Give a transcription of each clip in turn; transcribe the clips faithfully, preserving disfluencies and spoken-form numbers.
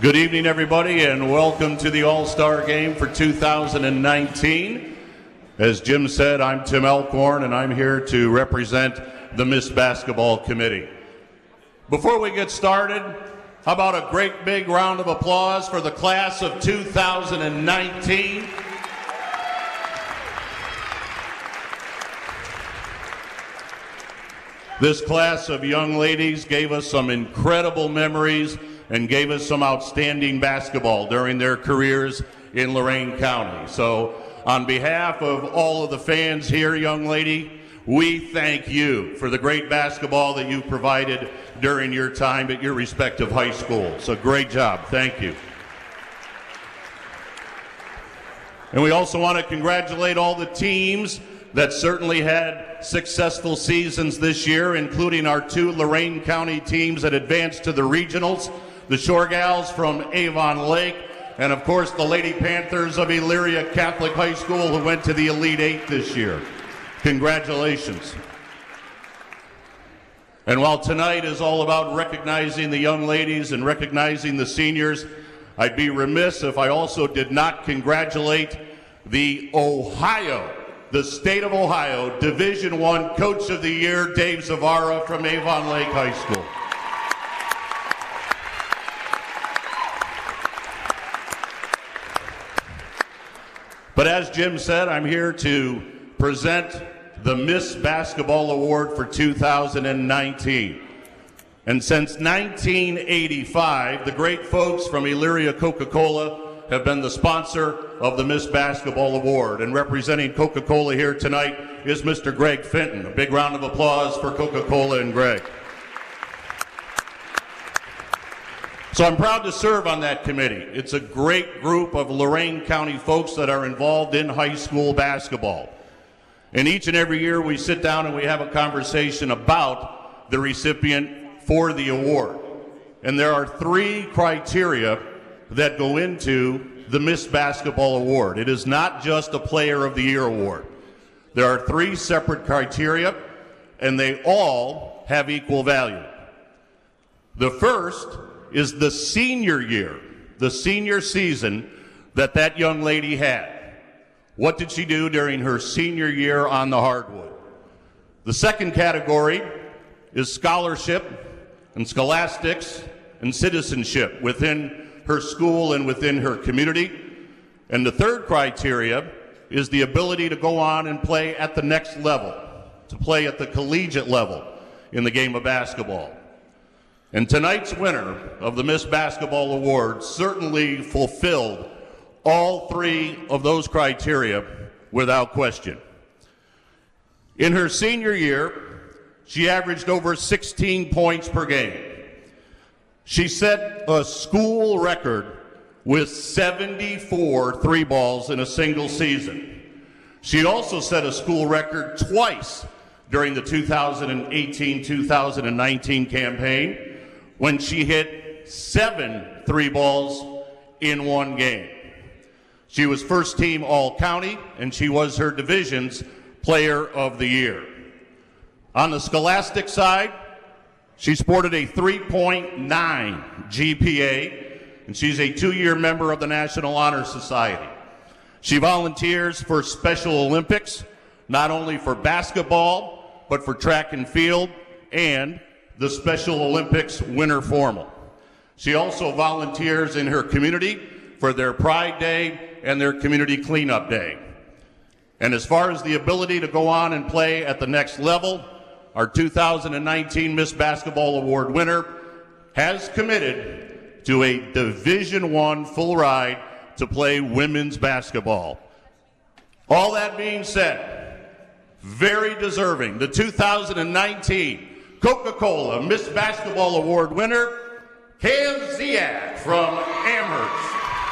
Good evening, everybody, and welcome to the All-Star Game for two thousand nineteen. As Jim said, I'm Tim Elkhorn, and I'm here to represent the Miss Basketball Committee. Before we get started, how about a great big round of applause for the class of two thousand nineteen? This class of young ladies gave us some incredible memories and gave us some outstanding basketball during their careers in Lorain County. So on behalf of all of the fans here, young lady, we thank you for the great basketball that you provided during your time at your respective high schools. So great job. Thank you. And we also want to congratulate all the teams that certainly had successful seasons this year, including our two Lorain County teams that advanced to the regionals, the Shore Gals from Avon Lake, and of course the Lady Panthers of Elyria Catholic High School, who went to the Elite Eight this year. Congratulations. And while tonight is all about recognizing the young ladies and recognizing the seniors, I'd be remiss if I also did not congratulate the Ohio, the state of Ohio, Division One Coach of the Year, Dave Zavara from Avon Lake High School. But as Jim said, I'm here to present the Miss Basketball Award for two thousand nineteen. And since nineteen eighty-five, the great folks from Elyria Coca-Cola have been the sponsor of the Miss Basketball Award. And representing Coca-Cola here tonight is Mister Greg Fenton. A big round of applause for Coca-Cola and Greg. So I'm proud to serve on that committee. It's a great group of Lorain County folks that are involved in high school basketball. And each and every year we sit down and we have a conversation about the recipient for the award. And there are three criteria that go into the Miss Basketball Award. It is not just a Player of the Year award. There are three separate criteria, and they all have equal value. The first is the senior year, the senior season that that young lady had. What did she do during her senior year on the hardwood? The second category is scholarship and scholastics and citizenship within her school and within her community. And the third criteria is the ability to go on and play at the next level, to play at the collegiate level in the game of basketball. And tonight's winner of the Miss Basketball Award certainly fulfilled all three of those criteria without question. In her senior year, she averaged over sixteen points per game. She set a school record with seventy-four three balls in a single season. She also set a school record twice during the two thousand eighteen two thousand nineteen campaign, when she hit seven three balls in one game. She was first team All-County, and she was her division's Player of the Year. On the scholastic side, she sported a three point nine G P A, and she's a two-year member of the National Honor Society. She volunteers for Special Olympics, not only for basketball, but for track and field, and the Special Olympics Winter Formal. She also volunteers in her community for their Pride Day and their Community Cleanup Day. And as far as the ability to go on and play at the next level, our two thousand nineteen Miss Basketball Award winner has committed to a Division One full ride to play women's basketball. All that being said, very deserving, the two thousand nineteen Coca-Cola Miss Basketball Award winner, Cam Ziak from Amherst.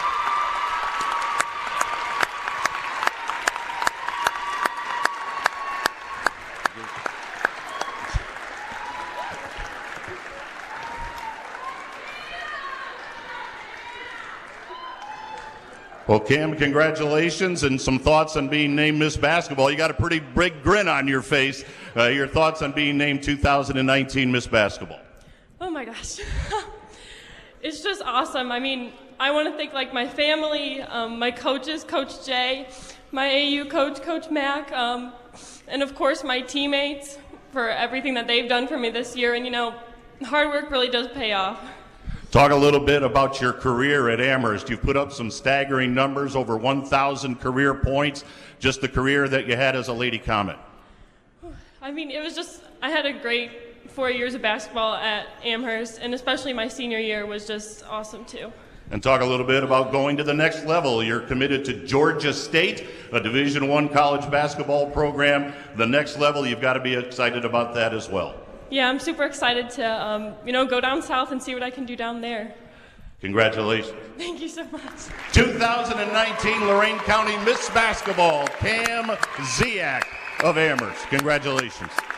Well, Cam, congratulations, and some thoughts on being named Miss Basketball. You got a pretty big grin on your face. Uh, your thoughts on being named two thousand nineteen Miss Basketball? Oh my gosh. It's just awesome. I mean, I want to thank like my family, um, my coaches, Coach Jay, my A U coach, Coach Mack, um, and of course my teammates for everything that they've done for me this year. And you know, hard work really does pay off. Talk a little bit about your career at Amherst. You've put up some staggering numbers, over one thousand career points, just the career that you had as a Lady Comet. I mean, it was just, I had a great four years of basketball at Amherst, and especially my senior year was just awesome too. And talk a little bit about going to the next level. You're committed to Georgia State, a Division One college basketball program. The next level, you've got to be excited about that as well. Yeah, I'm super excited to, um, you know, go down south and see what I can do down there. Congratulations. Thank you so much. two thousand nineteen Lorain County Miss Basketball, Cam Ziak of Amherst. Congratulations.